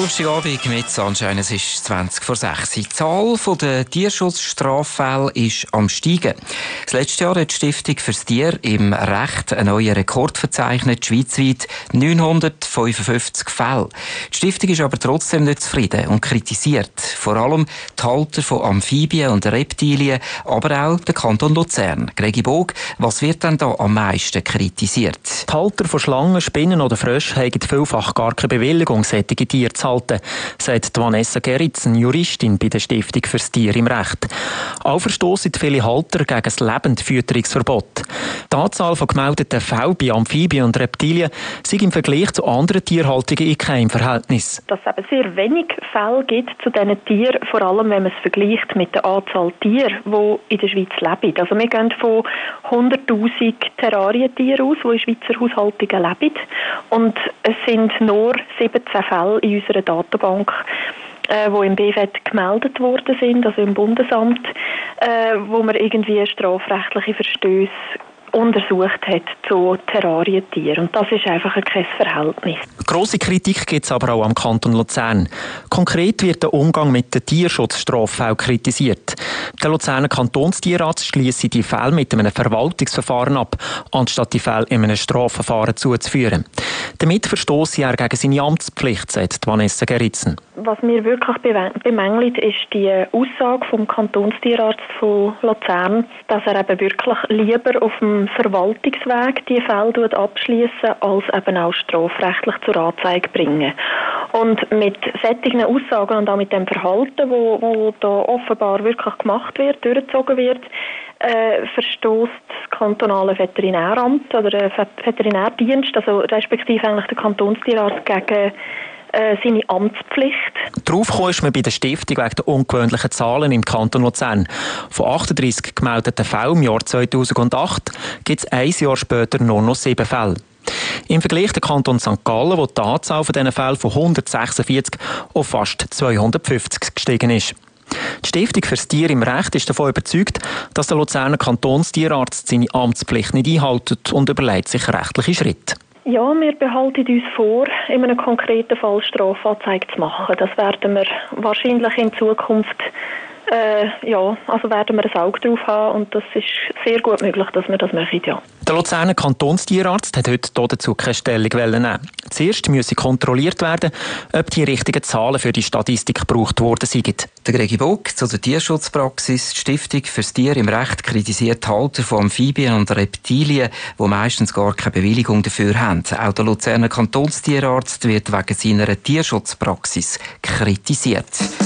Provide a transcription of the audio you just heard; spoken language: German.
Donnerstagabend mit Sunshine, es ist 20 vor 6. Die Zahl der Tierschutzstraffälle ist am Steigen. Das letzte Jahr hat die Stiftung fürs Tier im Recht einen neuen Rekord verzeichnet, schweizweit 955 Fälle. Die Stiftung ist aber trotzdem nicht zufrieden und kritisiert vor allem die Halter von Amphibien und Reptilien, aber auch den Kanton Luzern. Gregi Bog, was wird denn da am meisten kritisiert? Die Halter von Schlangen, Spinnen oder Fröschen haben vielfach gar keine Bewilligung, solche Tiere zu halten, sagt Vanessa Gerritsen, Juristin bei der Stiftung fürs Tier im Recht. Auch verstossen viele Halter gegen das Lebendfütterungsverbot. Die Anzahl von gemeldeten Fällen bei Amphibien und Reptilien sei im Vergleich zu anderen Tierhaltungen in keinem Verhältnis. Dass es eben sehr wenig Fälle gibt zu diesen Tieren, vor allem wenn man es vergleicht mit der Anzahl Tiere, die in der Schweiz leben. Also wir gehen von 100'000 Terrarientieren aus, die in Schweizer Haushaltungen leben. Und es sind nur 17 Fälle in unserer Datenbank, die im BFED gemeldet worden sind, also im Bundesamt, wo man irgendwie strafrechtliche Verstöße untersucht hat zu Terrarientieren. Und das ist einfach kein Verhältnis. Grosse Kritik gibt es aber auch am Kanton Luzern. Konkret wird der Umgang mit den Tierschutzstraffällen kritisiert. Der Luzerner Kantonstierrat schliesse die Fälle mit einem Verwaltungsverfahren ab, anstatt die Fälle in einem Strafverfahren zuzuführen. Damit verstosse er gegen seine Amtspflicht, sagt Vanessa Gerritsen. Was mir wirklich bemängelt, ist die Aussage vom Kantonstierarzt von Luzern, dass er eben wirklich lieber auf dem Verwaltungsweg die Fälle abschließen, als eben auch strafrechtlich zur Anzeige bringen. Und mit solchen Aussagen und auch mit dem Verhalten, wo da offenbar wirklich gemacht wird, durchgezogen wird, verstoßt das kantonale Veterinäramt oder der Veterinärdienst, also respektive eigentlich der Kantonstierarzt, gegen seine Amtspflicht. Darauf ist man bei der Stiftung wegen der ungewöhnlichen Zahlen im Kanton Luzern. Von 38 gemeldeten Fällen im Jahr 2008 gibt es ein Jahr später nur noch 7 Fälle. Im Vergleich der Kanton St. Gallen, wo die Anzahl von diesen Fällen von 146 auf fast 250 gestiegen ist. Die Stiftung fürs Tier im Recht ist davon überzeugt, dass der Luzerner Kantonstierarzt seine Amtspflicht nicht einhält und überlegt sich rechtliche Schritte. Ja, wir behalten uns vor, in einem konkreten Fall Strafanzeige zu machen. Das werden wir wahrscheinlich in Zukunft werden wir ein Auge drauf haben und das ist sehr gut möglich, dass wir das machen, ja. Der Luzerner Kantonstierarzt hat heute dazu keine Stellung nehmen. Zuerst müsse kontrolliert werden, ob die richtigen Zahlen für die Statistik gebraucht worden sind. Der Gregi Bog zu der Tierschutzpraxis. Die Stiftung fürs Tier im Recht kritisiert die Halter von Amphibien und Reptilien, die meistens gar keine Bewilligung dafür haben. Auch der Luzerner Kantonstierarzt wird wegen seiner Tierschutzpraxis kritisiert.